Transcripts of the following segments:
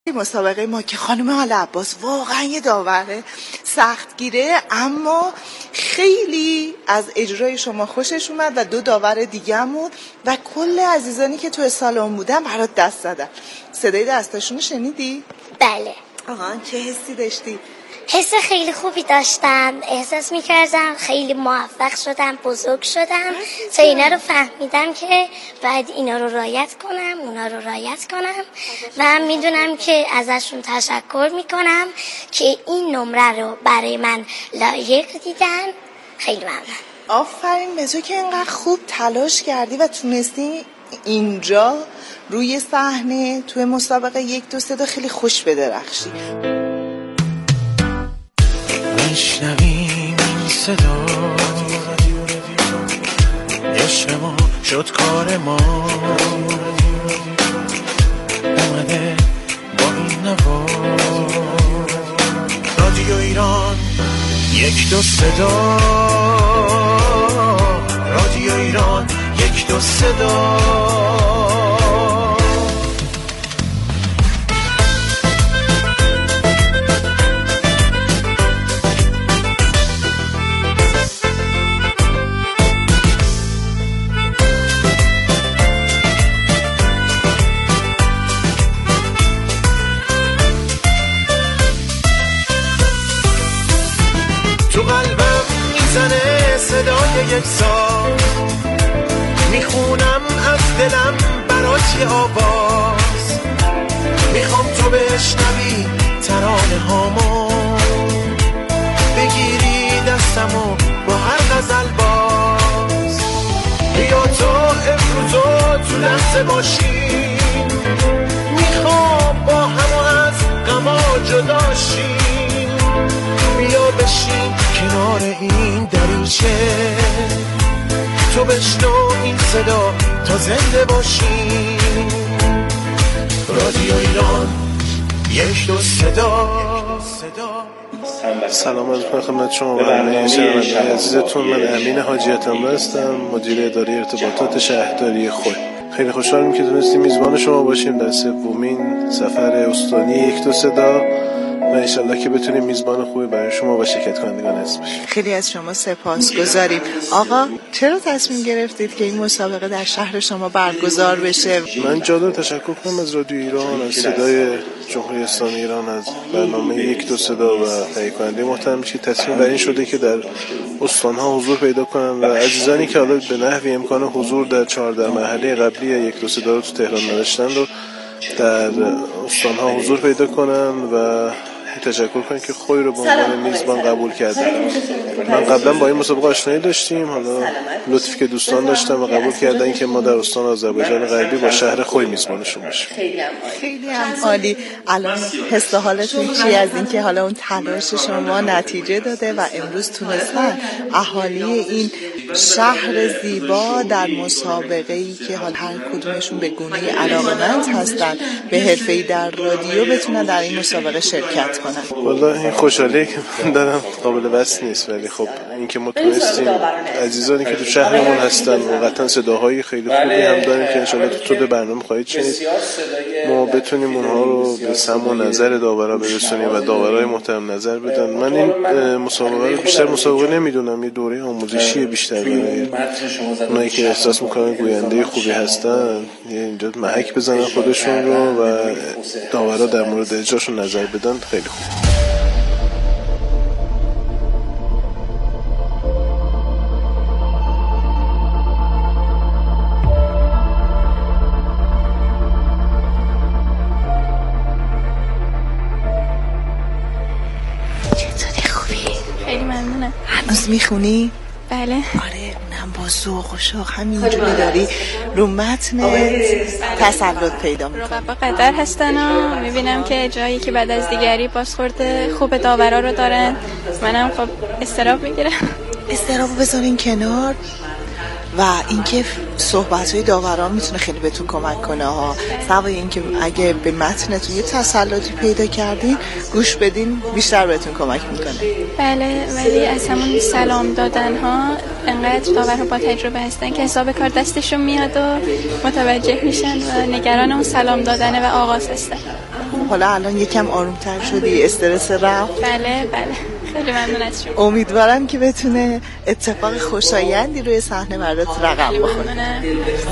مسابقه ما که خانم آل عباس واقعا یه داوره سختگیره، اما خیلی از اجرای شما خوشش اومد و 2 داور دیگه‌مون و کل عزیزانی که تو سالن بودن برات دست زدن. صدای دستاشون رو شنیدی؟ بله. چه حسی داشتی؟ حس خیلی خوبی داشتم، احساس میکردم خیلی موفق شدم، بزرگ شدم تا اینا رو فهمیدم که باید اینا رو رعایت کنم، اونا رو رعایت کنم و میدونم که ازشون تشکر میکنم که این نمره رو برای من لایق دیدن. خیلی ممنون. آفرین به تو که اینقدر خوب تلاش کردی و تونستی اینجا روی صحنه توی مسابقه 1 2 3 خیلی خوش بدرخشی. میشنویم این صدا، عشق ما شد کار ما، اومده با این نوا. رادیو ایران 1 2 صدا، رادیو ایران 1 2 صدا. تو قلبم میزنه صدای یک ساز، میخونم از دلم برات یه آواز، میخوام تو بشنوی ترانه هامو، بگیری دستمو با هر غزل باز. بیا تو امروزو تو لحظه باشیم، میخوام با همو از غما جداشیم. بیا بشین کنار این دریچه، تو بشنو این صدا تا زنده باشیم. رادیو ایران 1 2 صدا. سلام عرض می‌کنم خدمت شما و همه شنوندگان عزیزتون. من امین حاجی‌اتم هستم، مدیر اداره ارتباطات شهرداری خود. خیلی خوشحالم که تونستیم میزبان شما باشیم در 3مین سفر استانی 1 2 صدا و انشالله که بتونیم میزبان خوبی برای شما و شرکت کنندگان هست باشیم. خیلی از شما سپاسگزاریم. آقا چرا تصمیم گرفتید که این مسابقه در شهر شما برگزار بشه؟ من جا دارم تشکر کنم از رادیو ایران، از صدای جمهوری اسلامی ایران، از برنامه 1 2 صدا و تهیه کننده محترم که تصمیم بر این شده که در استان‌ها حضور پیدا کنن و عزیزانی که حالا به نحوی امکان حضور در 14 مرحله قبلی 1 2 صدا رو تو تهران نداشتن رو در استان‌ها حضور پیدا کنن و تشکر کنم که خودی رو به عنوان میزبان قبول کردن. من قبلا با این مسابقه آشنایی داشتیم، حالا لطفی که دوستان داشتن و قبول کردن که ما در استان آذربایجان غربی با شهر خوی میزبانشون باشیم. خیلی هم عالی. الان حس و حالتون چی از این که حالا اون تلاش شما نتیجه داده و امروز تونستن اهالی این شهر زیبا در مسابقه‌ای که حال هر کدومشون به گونه‌ای علاقه‌مند هستن به حرفه‌ای در رادیو بتونن در این مسابقه شرکت کنن؟ والا این خوشحالی که من دارم قابل وصف نیست، ولی خب این که ما تونستیم عزیزانی که تو شهرمون هستن واقعا صداهای خیلی خوبی هم داریم که انشالله تو طول برنامه خواهید شنید، ما بتونیم اونها رو به سمع و نظر داورا برسونیم و داورای محترم نظر بدن. من این مسابقه رو بیشتر مسابقه نمیدونم، یه دوره آموزشی بیشتر برای اونایی که احساس میکنن گوینده خوبی هستن اینجا محک بزنن خودشون رو و داورا در مورد اجراشون نظر بدن. خیلی خوب. چطوری؟ خوبی؟ خیلی ممنونم. هنوز میخونی؟ بله. آره اونم با ذوق و شوق همینجوری داری رو متن تسلط پیدا میکنی. رقبا قدر هستن و میبینم که جایی که بعد از دیگری بازخورد خوب داورا رو دارن، منم خب استراب میگیرم. استرابو بذارین کنار و اینکه صحبت‌های داوران میتونه خیلی بهتون کمک کنه ها. سوای اینکه اگه به متنتون یه تسلطی پیدا کردین گوش بدین بیشتر بهتون کمک میکنه. بله، ولی از همون سلام دادن ها انقدر داورها با تجربه هستن که حساب کار دستشون میاد و متوجه میشن و نگران اون سلام دادنه و آغاز هستن. حالا الان یکم آرومتر شدی، استرس رفت؟ بله خیلی ممنون از شما. امیدوارم که بتونه اتفاق خوشایندی روی صحنه برات رقم بخوره.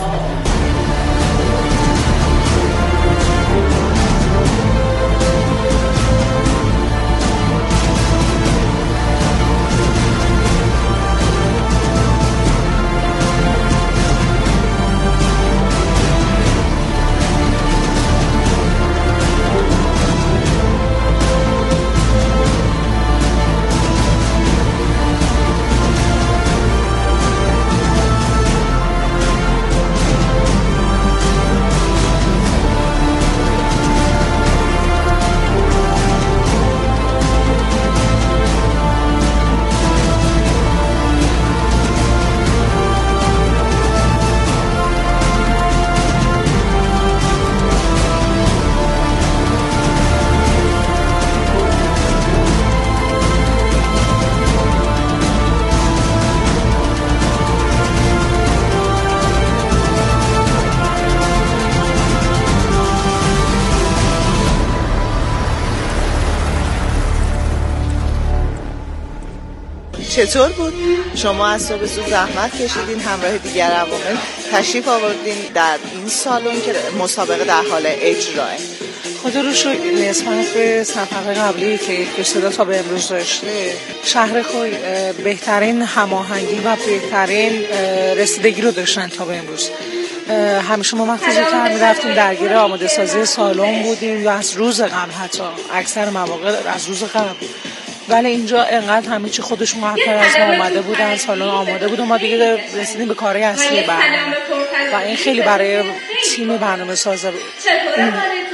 چطور بود؟ شما از صبح زود زحمت کشیدین، همراه دیگر عوامل تشریف آوردین در این سالن که مسابقه در حال اجراه. خدا رو شکر نسبت به سفر قبلی که یک صدا تا به امروز داشته، شهر خوی بهترین هماهنگی و بهترین رسیدگی رو داشتن تا به امروز. همیشه ما وقتی زودتر می‌رفتیم درگیر آماده سازی سالن بودیم و از روز قبل، حتی اکثر مواقع از روز قبل. ولی اینجا انقدر همه چی خودشون قبل‌تر از ما اومده بودن، سالن آماده بود و ما دیگه رسیدیم به کارهای اصلی برنامه و این خیلی برای تیم برنامه ساز این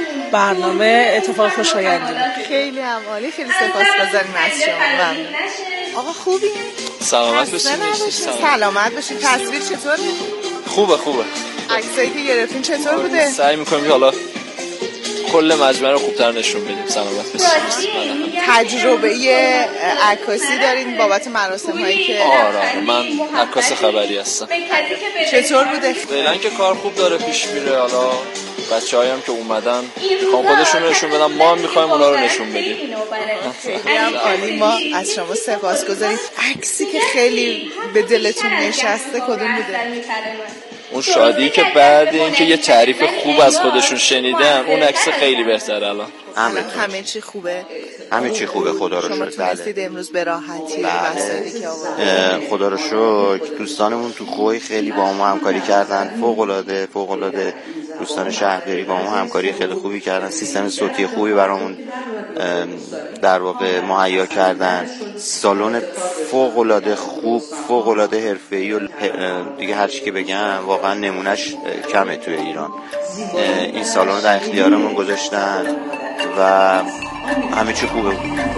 برنامه اتفاق خوشایندی بود. خیلی هم عالی، خیلی سپاسگزاریم از شما. ممنون. آقا خوبی؟ سلامت باشید. سلامت باشید. تصویر چطوره؟ خوبه. عکسایی که گرفتین چطور بوده؟ سعی می‌کنیم که حالا کل مجموعه رو خوبتر نشون بدیم. سلامت باشید. تجربه عکاسی دارین بابت مراسم‌هایی که آره من عکاس خبری هستم. چطور بوده؟ فعلا که کار خوب داره پیش میره. حالا بچه‌هایی هم که اومدن میخوام خودشون رو نشون بدن، ما هم می‌خوایم اونا رو نشون بدیم. خیلی هم عالی. ما از شما سپاسگزاریم. عکسی که خیلی به دلتون نشسته کدوم بوده؟ اون شادی که بعد اینکه یه تعریف خوب از خودشون شنیدن، اون عکس خیلی بهتره. الان همه چی خوبه. همه چی خوبه، خدا رو شکر. شما تونستید امروز به راحتی مسائلی که خدا رو شکر. دوستانمون تو خوی خیلی با ما همکاری کردن، فوق العاده. دوستان شهرداری با ما همکاری خیلی خوبی کردن، سیستم صوتی خوبی برامون در واقع مهیا کردن، سالن فوق العاده خوب، فوق العاده حرفه‌ای و دیگه هر چی که بگم واقعا نمونهش کمه توی ایران. این سالن در اختیارمون گذاشتن و همه چی خوبه.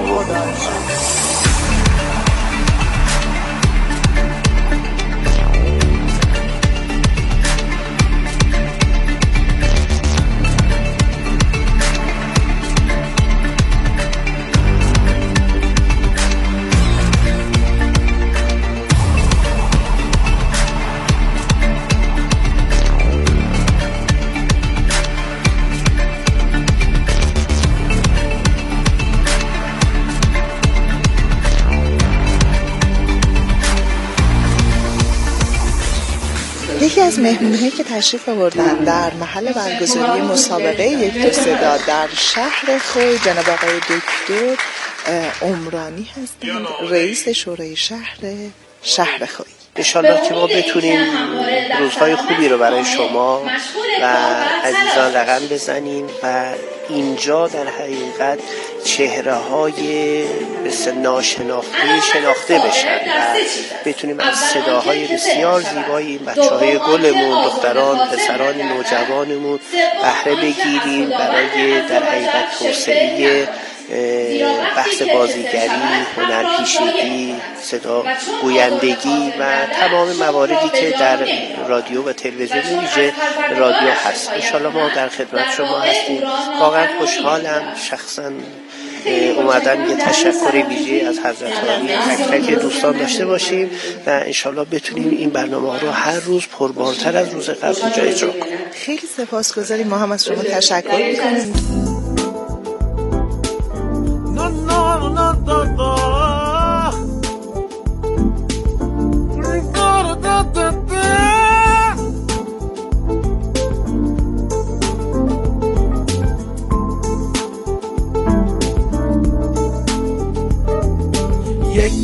یکی از مهمون‌هایی که تشریف آوردن در محل برگزاری مسابقه یک دو صدا در شهر خوی جناب آقای دکتر عمرانی هستند، رئیس شورای شهر خوی. انشالله که ما بتونیم روزهای خوبی رو برای شما و عزیزان رقم بزنیم و اینجا در حقیقت چهره‌های ناشناخته شناخته بشن و بتونیم از صداهای بسیار زیبای این بچه‌های گلمون، دختران، پسران نوجوانمون بهره بگیریم برای در حقیقت توسعه بحث بازیگری، هنرپیشگی، صدا گویندگی و تمام مواردی که در رادیو و تلویزیون ویژه رادیو هست. انشالله ما در خدمت شما هستیم. واقعا خوشحالم شخصا اومدن یه تشکر ویژه از حضرت عالی تک تک دوستان داشته باشیم و انشالله بتونیم این برنامه رو هر روز پربارتر از روز قبل اجرا کنیم. خیلی سپاسگزاریم. ما هم از شما تشکر می‌کنیم.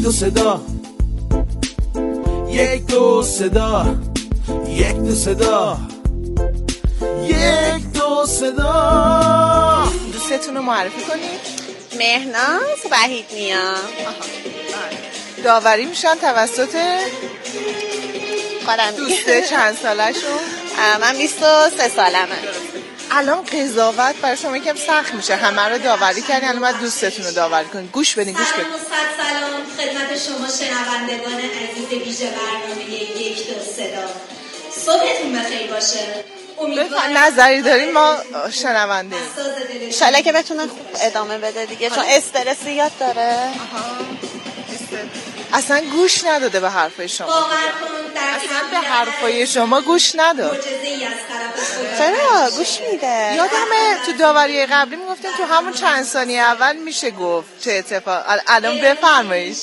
دو صدا، یک دو صدا، یک دو صدا، یک دو صدا. دوستتون رو معرفی کنید. مهناز وحید نیا. داوری میشن توسط خودم. دوسته چند سالشون؟ من 23 سالمه. الان قضاوت برای شما یکم سخت میشه، همه رو داوری کردین، الان باید دوستتون رو داوری کنید. گوش بدین. سلام خدمت شما شنوندگان عزیز ویژه برنامه یک دو صدا. صبحتون بخیر باشه. نظری داریم ما شنونده انشالله که بتونه خوب ادامه بده دیگه، چون استرس زیاد داره. اصلا گوش نداده به حرفای شما. اصلا به حرفای شما گوش نداد. چرا گوش میده؟ یادمه تو داوری قبلی میگفتیم تو همون چند ثانیه اول میشه گفت چه اتفاق. الان بفرمایید.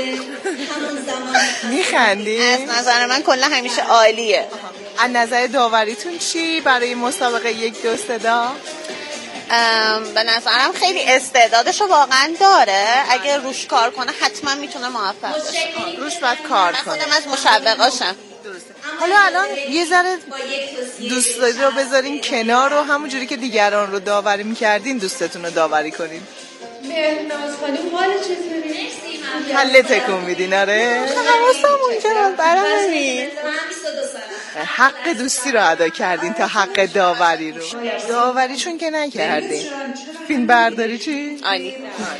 میخندی؟ از نظر من کلا همیشه عالیه. از نظر داوریتون چی برای مسابقه یک دو صدا؟ به نظرم خیلی استعدادشو واقعا داره. اگه روش کار کنه حتما میتونه موفق بشه. روش باید کار کنه. خودم از مشوقاشم. حالا الان یه ذره دوستایی رو بذارین کنار و همونجوری که دیگران رو داوری میکردین دوستتون رو داوری کنین. مهناز خانم حال چطوری؟ کله تکون میدین. آره حواسم اونجا برام نمید. حق دوستی رو ادا کردین تا حق داوری رو. داوری چون که نکردین. فیلم برداری چی؟ عالی.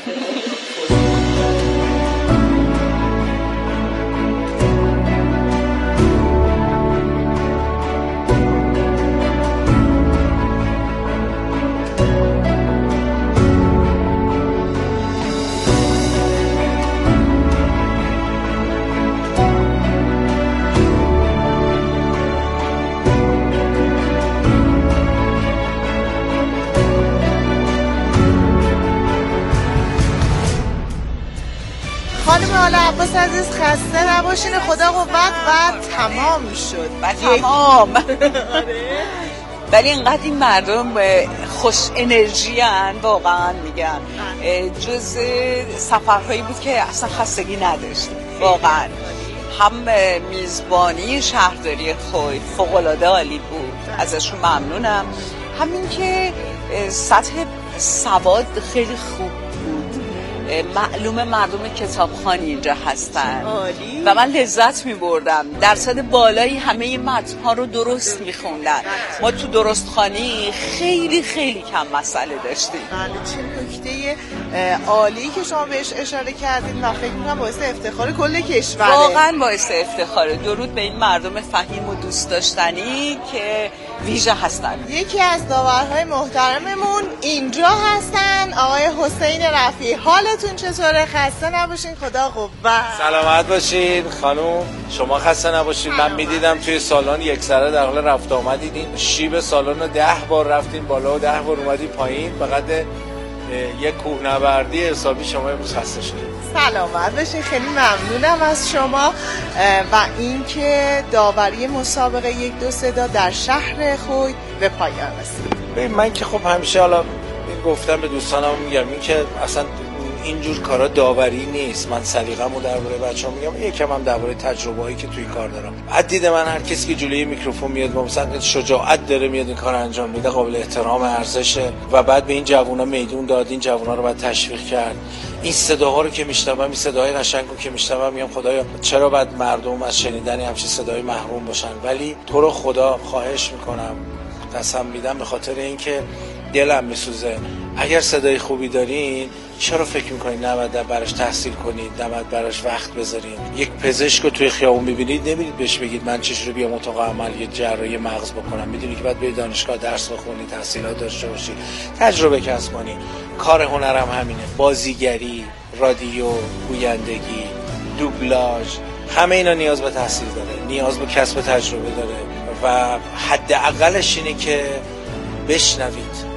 حالا عباس عزیز خسته نباشین، خدا قوت و تمام شد و تمام. ولی اینقدر این مردم خوش انرژی هن واقعا میگم. جز سفرهایی بود که اصلا خستگی نداشتیم واقعا. هم میزبانی شهرداری خوی فوق‌العاده عالی بود، ازشون ممنونم. همین که سطح سواد خیلی خوب بود، معلوم مردم کتابخوانی اینجا هستن و من لذت می بردم. درصد بالایی همه متن‌ها رو درست می خوندن. ما تو درستخوانی خیلی خیلی کم مسئله داشتیم. چه نکته عالی که شما بهش اشاره کردین و فکر می‌کنم باعث افتخار کل کشوره. واقعا باعث افتخاره. درود به این مردم فهیم و دوست داشتنی که ویژه هستن. یکی از داورهای محترممون اینجا هستن، آقای حسین رفیعی. حالتون چطوره؟ خسته نباشین، خدا قوت. سلامت باشین خانوم، شما خسته نباشین. من میدیدم توی سالن یک سره در حال رفت آمد دیدین، شیب سالن رو 10 بار رفتین بالا و 10 بار اومدین پایین. فقط یک کوهنوردی حسابی شما امروز خسته شدید. سلامت باشین، خیلی ممنونم از شما و اینکه داوری مسابقه یک دو صدا در شهر خوی به پایان رسید. من که خب همیشه حالا گفتم به دوستانم میگم این که اصلا اینجور کارا داوری نیست. من سلیقه‌مو درباره بچه‌ها میگم، یکم هم درباره تجربه‌ای که توی کار دارم. از دید من هر کسی که جلوی میکروفون میاد مثلا شجاعت داره میاد این کارو انجام میده، قابل احترام، ارزشه و بعد به این جوونا میدون داد. این جوونا رو باید تشویق کرد. این صداها رو که میشنوم، این صداهای قشنگو که میشنوم، میگم خدایا چرا باید مردم از شنیدن همچین صدای محروم باشن. ولی تو رو خدا خواهش میکنم، قسم میدم به خاطر اینکه دلم میسوزه، اگر صدای خوبی دارین چرا فکر میکنید نباید براش تحصیل کنید، نباید براش وقت بذارین؟ یک پزشک رو توی خیابون ببینید نمیرید بهش بگید من چجوری بیام اتاق عمل یه جراحی مغز بکنم. میدونی که باید به دانشگاه درس بخونی، تحصیلات داشته باشی، تجربه کسب کنی. کار هنرم همینه، بازیگری، رادیو، گویندگی، دوبلاژ، همه اینا نیاز به تحصیل داره، نیاز به کسب تجربه داره و حداقلش اینه که بشنوید،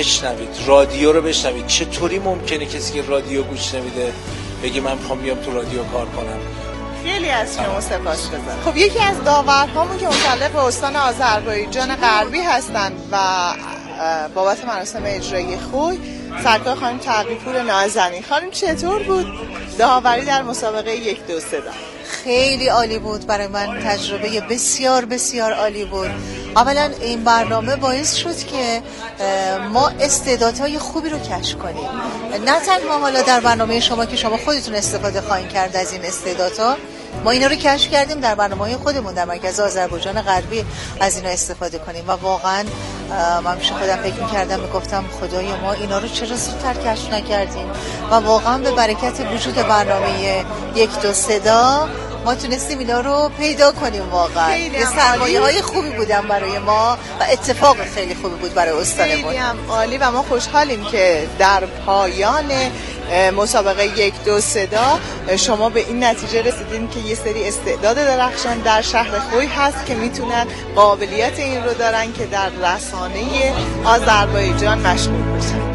رادیو رو بشنوید. چطوری ممکنه کسی که رادیو گوش نمیده بگی من میخوام بیام تو رادیو کار کنم؟ خیلی از شما سپاسگزارم. خب یکی از داورهامون که متعلق به استان آذربایجان غربی هستن و بابت مراسم اجرایی خوی سرکار خانم تقی‌پور نازنین. خانم چطور بود داوری در مسابقه 1 2 3 خیلی عالی بود برای من، تجربه بسیار بسیار عالی بود. اولا این برنامه باعث شد که ما استعدادهای خوبی رو کشف کنیم، نه تنها حالا در برنامه شما که شما خودتون استفاده خواهید کرد از این استعدادها، ما اینا رو کشف کردیم در برنامه‌های خودمون در مرکز آذربایجان غربی از اینا استفاده کنیم و واقعا من میشه خودم فکر می‌کردم میگفتم خدای ما اینا رو چرا زودتر کشف نکردیم و واقعا به برکت وجود برنامه 1 2 3 ما تونستیم اینا رو پیدا کنیم. واقعا یه سرمایه‌های خوبی بودن برای ما و اتفاق خیلی خوبی بود برای استانمون. خیلی هم عالی و ما خوشحالیم که در پایان مسابقه 1 2 3 شما به این نتیجه رسیدین که یه سری استعداد درخشان در شهر خوی هست که میتونن قابلیت این رو دارن که در رسانه آذربایجان مشغول بشن.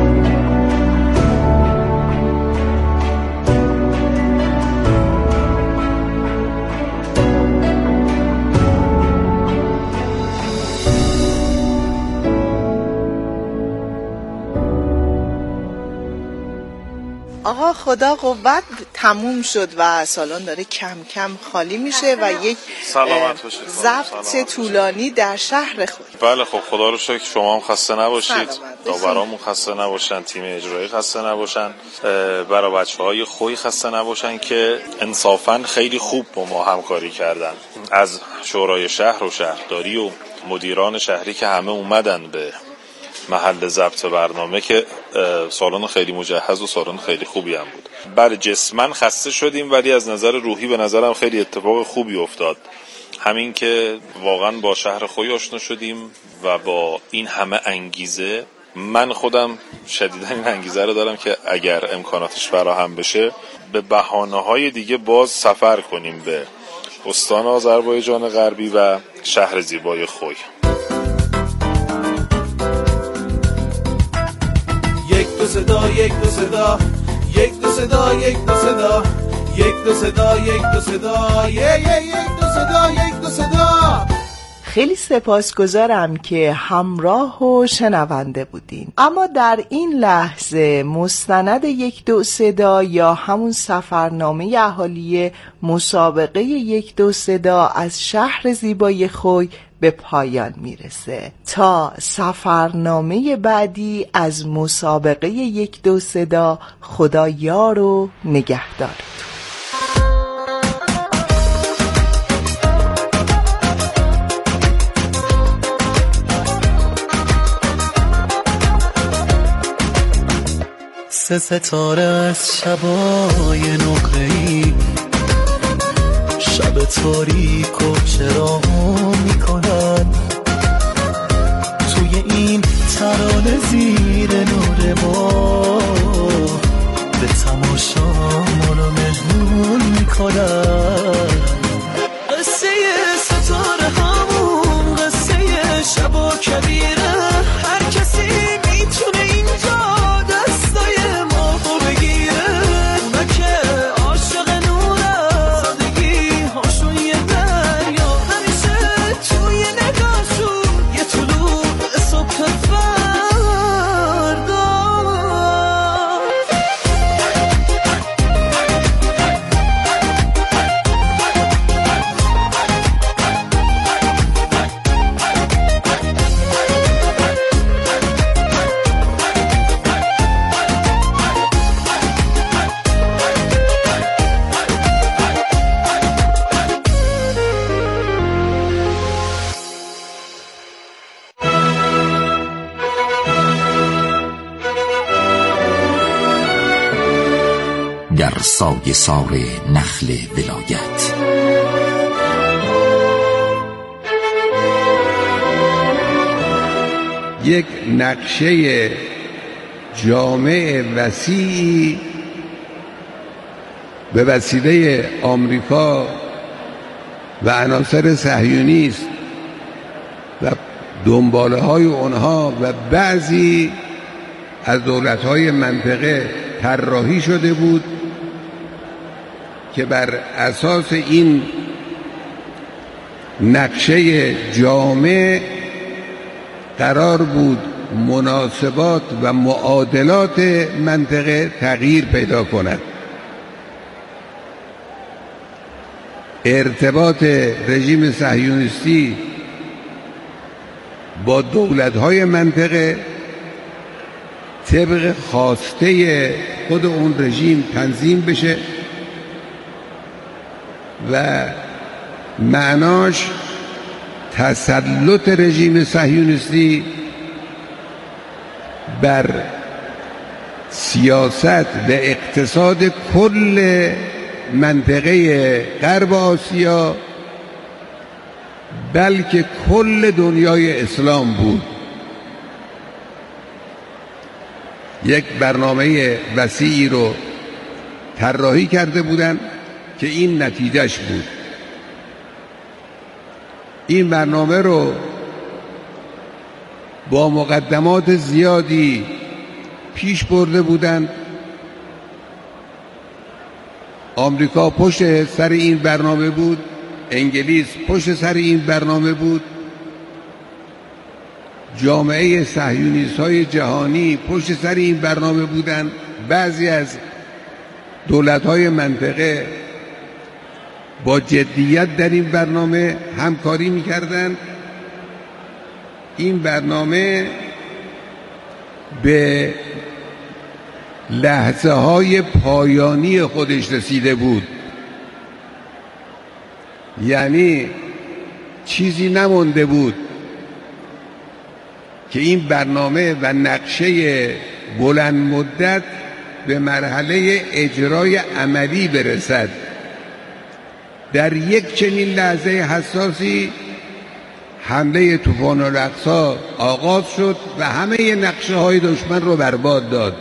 آقا خدا قوت، تموم شد و سالن داره کم کم خالی میشه و یک ضبط طولانی در شهر خود. بله خب خدا رو شکر شما هم خسته نباشید، داورامون خسته نباشن، تیم اجرایی خسته نباشن، برای بچه‌های خوی خسته نباشن که انصافاً خیلی خوب با ما همکاری کردن، از شورای شهر و شهرداری و مدیران شهری که همه اومدن به محل ضبط برنامه که سالن خیلی مجهز و سالن خیلی خوبی هم بود. بله جسماً خسته شدیم ولی از نظر روحی به نظرم خیلی اتفاق خوبی افتاد، همین که واقعاً با شهر خوی آشنا شدیم و با این همه انگیزه. من خودم شدیداً این انگیزه رو دارم که اگر امکاناتش فراهم بشه به بهانه‌های دیگه باز سفر کنیم به استان آذربایجان غربی و شهر زیبای خوی. 1 2 صدا 1 2 صدا 1 2 صدا 1 2 صدا 1 2 صدا 1 2 صدا 1 2 صدا 1 2 صدا. خیلی سپاسگزارم که همراه و شنونده بودین. اما در این لحظه مستند 1 2 صدا یا همون سفرنامه اهالی مسابقه 1 2 صدا از شهر زیبای خوی به پایان میرسه. تا سفرنامه بعدی از مسابقه 1 2 صدا، خدا یار و نگهدارتون. سه ستاره از شبای نقره‌ای، شب تاریک و چراغ میکنن، توی این ترانه زیر نور ما به تماشا ما رو مهمون میکنن. قصه ستاره همون قصه شب و کبیره، هر کسی میتونه اینجا دستای ما رو بگیره. اونا که عاشق نوره، سادگی هاشون یه دریا، همیشه توی نگاهشون یه طلوع صبح فردا. در سایه سار نخل ولایت یک نقشه جامع وسیعی به وسیله آمریکا و عناصر صهیونیست و دنباله های اونها و بعضی از دولت‌های منطقه طراحی شده بود که بر اساس این نقشه جامع قرار بود مناسبات و معادلات منطقه تغییر پیدا کند. ارتباط رژیم صهیونیستی با دولت‌های منطقه طبق خواسته خود اون رژیم تنظیم بشه و معناش تسلط رژیم صهیونیستی بر سیاست و اقتصاد کل منطقه غرب آسیا بلکه کل دنیای اسلام بود. یک برنامه وسیعی رو طراحی کرده بودند که این نتیجهش بود. این برنامه رو با مقدمات زیادی پیش برده بودند. آمریکا پشت سر این برنامه بود، انگلیس پشت سر این برنامه بود، جامعه صهیونیست‌های جهانی پشت سر این برنامه بودند. بعضی از دولت‌های منطقه با جدیت در این برنامه همکاری می‌کردند. این برنامه به لحظه‌های پایانی خودش رسیده بود، یعنی چیزی نمونده بود که این برنامه و نقشه بلند مدت به مرحله اجرای عملی برسد. در یک چنین لحظه حساسی حمله طوفان الاقصی آغاز شد و همه نقشه های دشمن رو برباد داد.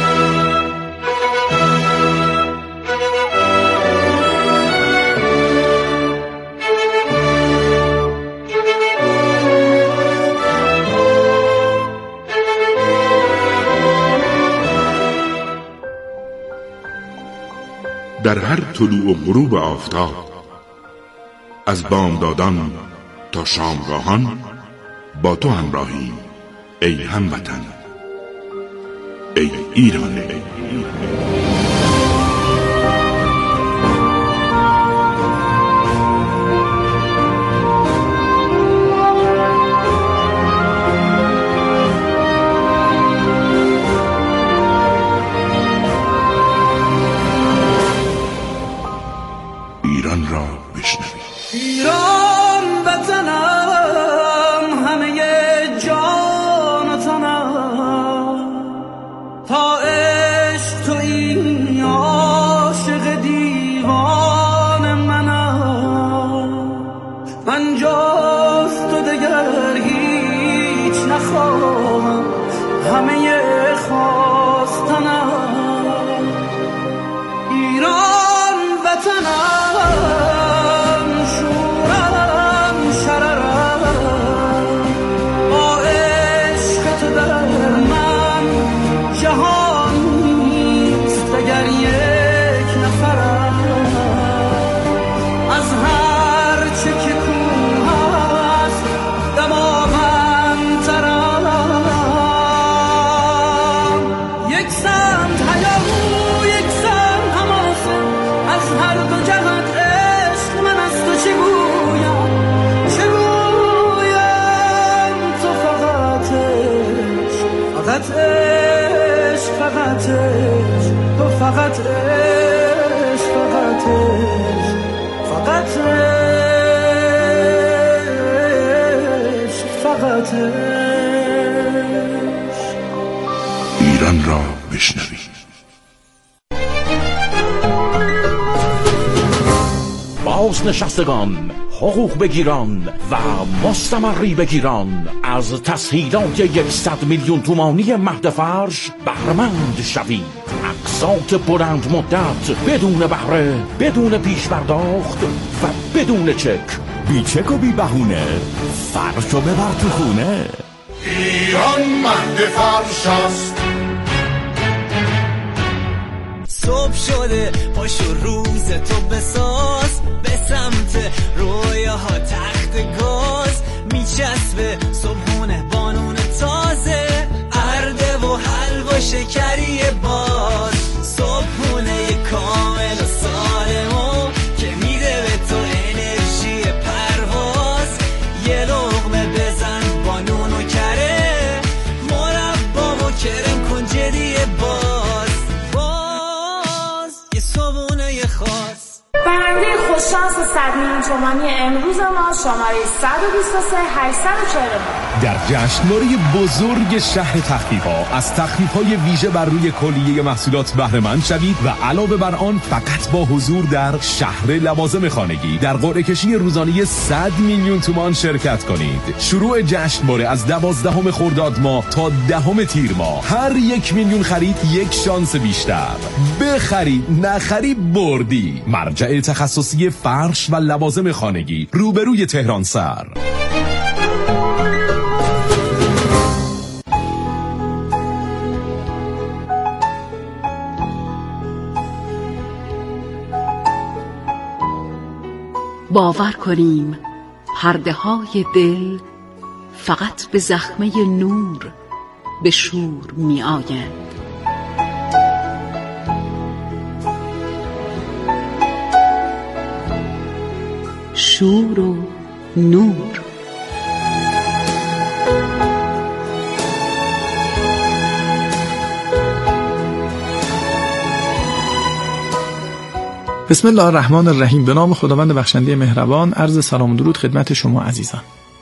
در هر طلوع و غروب آفتاب، از بامدادان تا شامگاهان با تو همراهیم ای هموطن، ای ایران. ایران را بشنوید. ایران وطنم، همه جان و تنم، تا عشق تویی عاشق دیوان منم. من جز تو دگر هیچ نخواهم، همه خواستنم. ایران وطنم، فقط عشق، فقط عشق، فقط عشق، فقط عشق. ایران را بشنوید. بازنشستگان، حقوق بگیران و مستمری بگیران از تسهیلات 100 میلیون تومانی مهد فرش بهره‌مند شوید. اقساط بلند مدت، بدون بهره، بدون پیش پرداخت و بدون چک. بی چک و بی بهونه، فرشو ببر تو خونه. ایران مهد فرش است. صبح شده، پاشو روز تو بساز، به سمت رویاها تخت گاز میچسبه، صبحونه بانون تازه، شکری باز، صبحونه کامل و سالمو که میده به تو انرژی پرواز. یه لقمه بزن با نون و کره، مربا و کرم کن جدی باز یه صبحونه خاص. برنده خوششانس 100 میلیون تومانی امروز ما شماره 123 849 در جشنواره بزرگ شهر تخفیف‌ها از تخفیف‌های ویژه بر روی کلیه محصولات بهره مند شوید و علاوه بر آن فقط با حضور در شهر لوازم خانگی در قرعه کشی روزانه 100 میلیون تومان شرکت کنید. شروع جشنواره از 12 خرداد ماه تا 10 تیر ماه. هر 1 میلیون خرید یک شانس بیشتر. بخرید نخرید بردی. مرجع تخصصی فرش و لوازم خانگی روبروی تهران سر. باور کنیم پرده های دل فقط به زخمه نور به شور می آیند. شور و نور. بسم الله الرحمن الرحیم. به نام خداوند بخشنده مهربان. عرض سلام و درود خدمت شما عزیزان.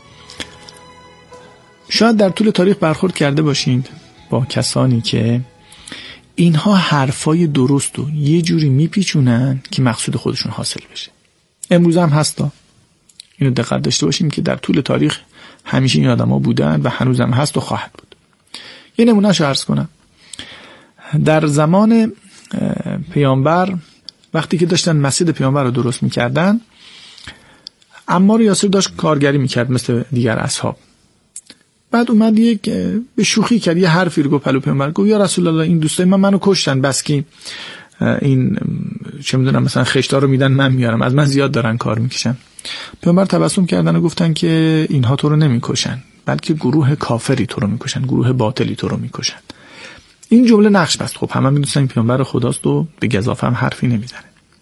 شاید در طول تاریخ برخورد کرده باشید با کسانی که اینها حرفای درست رو یه جوری میپیچونن که مقصود خودشون حاصل بشه. امروز هم هستا. اینو دقت داشته باشیم که در طول تاریخ همیشه این آدما بودن و هنوزم هست و خواهد بود. یه نمونهش عرض کنم. در زمان پیامبر وقتی که داشتن مسجد پیامبر رو درست میکردن، عمار یاسر داشت کارگری میکرد مثل دیگر اصحاب. بعد اومد یک به شوخی کرد، یه حرفی رو گفت. پیامبر گفت یا رسول الله این دوستای منو کشتن، بس که این چه میدونم مثلا خشتا رو میدن من میارم، از من زیاد دارن کار میکشن. پیامبر تبسم کردن و گفتن که اینها تو رو نمیکشن، بلکه گروه کافری تو رو میکشن، گروه باطلی تو رو میکشن. این جمله نقش بست. خب همه میدونن این پیامبر خداست و به گزافه هم حرفی نمیزنه.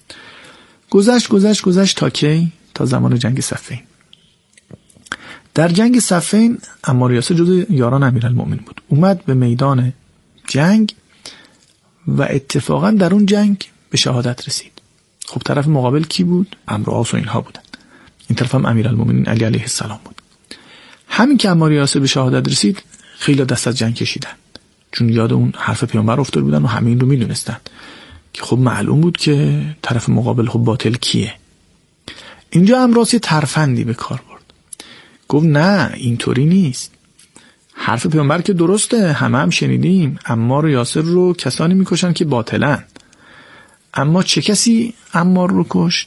گذشت تا کی؟ تا زمان جنگ صفین. در جنگ صفین عمار یاسر جزو یاران امیرالمومنین بود. اومد به میدان جنگ و اتفاقا در اون جنگ به شهادت رسید. خب طرف مقابل کی بود؟ عمرو عاص و اینها بودن. این طرف هم امیرالمومنین علی علیه السلام بود. همین که عمار یاسر به شهادت رسید، خیلی دست از جنگ کشیدن، چون یاد اون حرف پیامبر افتاده بودن و همین رو میدونستن که خب معلوم بود که طرف مقابل خب باطل کیه. اینجا عمرو عاص ترفندی به کار برد. گفت نه اینطوری نیست، حرف پیامبر که درسته، همه هم شنیدیم عمار و یاسر رو کسانی میکشن که باطلن. اما چه کسی عمار رو کشت؟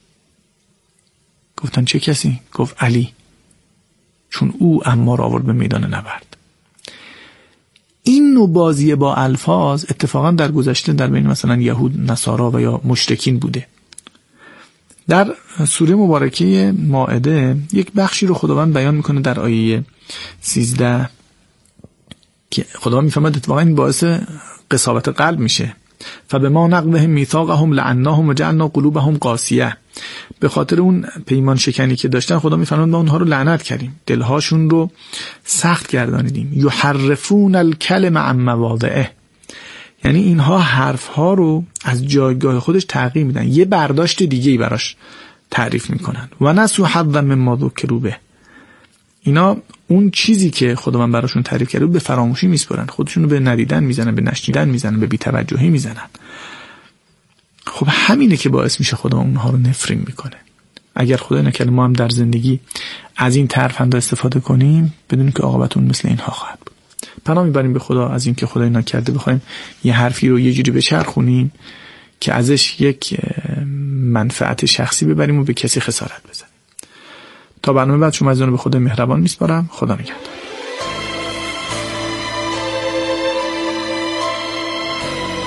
گفتن چه کسی؟ گفت علی، چون او عمار آورد به میدان نبرد. این نوع بازی با الفاظ اتفاقا در گذشته در بین مثلا یهود، نصارا و یا مشرکین بوده. در سوره مبارکه مائده یک بخشی رو خداوند بیان میکنه در آیه 13 که خداوند میفرماید اتفاقا این باعث قساوت قلب میشه. فبما نقضهم میثاقهم لعناهم وجعلنا قلوبهم قاسیه. به خاطر اون پیمان شکنی که داشتن خدا میفرماید ما اونها رو لعنت کردیم، دلهاشون رو سخت گردانیدیم. یحرفون الکلم عن مواضعه، یعنی اینها حرفها رو از جایگاه خودش تغییر میدن، یه برداشت دیگه‌ای براش تعریف میکنن. و نسوا حظا مما ذکروا به، اینا اون چیزی که خداوند براشون تعریف کرده به فراموشی میسپرن، خودشونو به ندیدن میزنن، به نشنیدن میزنن، به بی‌توجهی میزنن. خب همینه که باعث میشه خدا اونها رو نفرین میکنه. اگر خدای نکرده ما هم در زندگی از این ترفنده استفاده کنیم، بدونیم که عاقبت اون مثل اینها خواهد بود. پناه میبریم به خدا از این که خدای نکرده بخوایم یه حرفی رو یه جوری بچرخونیم که ازش یک منفعت شخصی ببریم و به کسی خسارت بزنیم. تا برنامه بعد شما عزیزان به خدای مهربان میسپارم. خدا نگهدار.